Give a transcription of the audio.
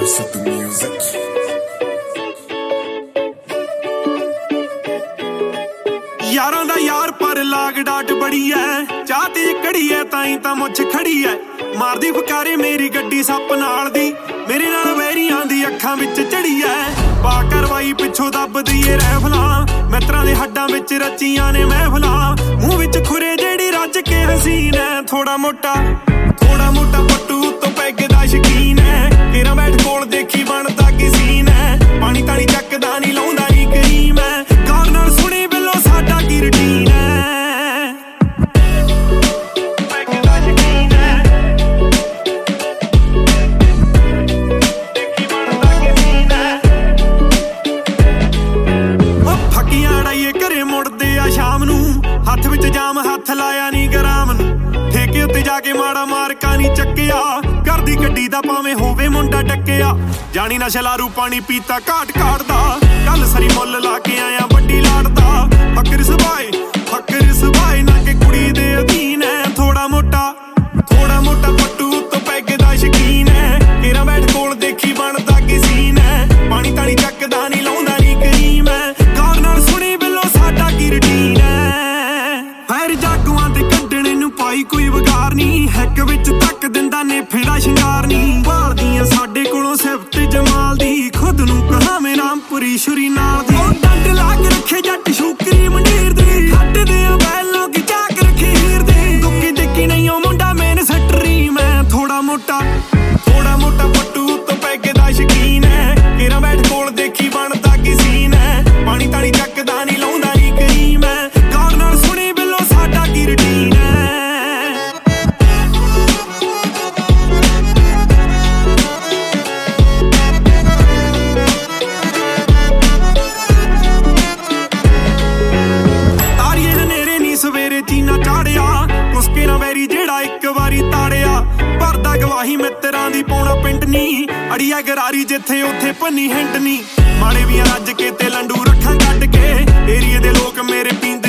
Listen to music. यारां दा यार पर लाग डाट बड़ी ऐ चाह ते कड़ी ऐ ताई तां मुछ खड़ी ऐ मारदी फकारे मेरी गड्डी सप नाल दी मेरे नाल वैरियां दी अखां विच चढ़ी ऐ पा करवाई पिछों दब दईए रैफलां मित्रां दे हड्डां विच रचियां ने महफलां मूंह विच खुरे जेड़ी रज के हसीन ऐ थोड़ा मोटा पट्टू तो पैग दा शकीन ऐ तेरा बैठ कोल देखी बनदा की सीन ऐ पानी तानी चकदा नी लाउंदा नी करीम ऐ गौर नाल सुणी बिलो साडा की रूटीन ऐ पैग दा शकीन ऐ देखी बनदा की सीन ऐ ओ फकीयां अड़ाइए घरे मुड़दे आ शाम नूं हत्थ विच जाम हत्थ लाया नी गराम नूं ठेके उत्ते जाके माड़ा मारका नी चक्किया घर दी गड्डी दा भावें होवे मुंडा डक्किया जानी ना शलारू पानी पीता घाट दा कल सरी मुੱਲ ला के आया बड्डी लाड़दा फकर सबाए ना के कुड़ी दे अधीन है थोड़ा मोटा पट्टू तो पैग दा शकीन है तेरा बैठ कोल देखी बनदा की सीन है पानी तानी चकदा नी लाउंदा नी करीम है गौर नाल सुणी बिलो साडा की रूटीन है फैर जागुआं ते कड्डणे नूं पाई कोई वगार नी हैक विच तक दिंदा ने फेड़ा शिंगार नी भालदियां साडे कोलों सिफत जमाल दी खुद नूं कहां मैं रामपुरी छुरी नाल दी डंड ला के रखे जट शूकरी मंडीर दी हटदे आ बैलों की चाक रखे हीर दी दुक्की दिक्की नहीं ओ मुंडा मेन सटरी मैं थोड़ा मोटा पट्टू तो पैग दा शकीन है तेरा बैठ कोल देखी बनदा की सीन है पानी तानी चकदा नी लाउंदा नी करीम है गौर नाल सुणी बिलो साडा की रूटीन है सवेरे चीना चाड़िया कुसके ना वैरी जेड़ा एक वारी ताड़िया भरदा गवाही मित्रां दी पौना पिंड नी अड़िया गरारी जिथे उथे भन्नी हिंड नी माड़े भी रज के ते लंडू रखां कट के एरिए दे लोग मेरे पींदे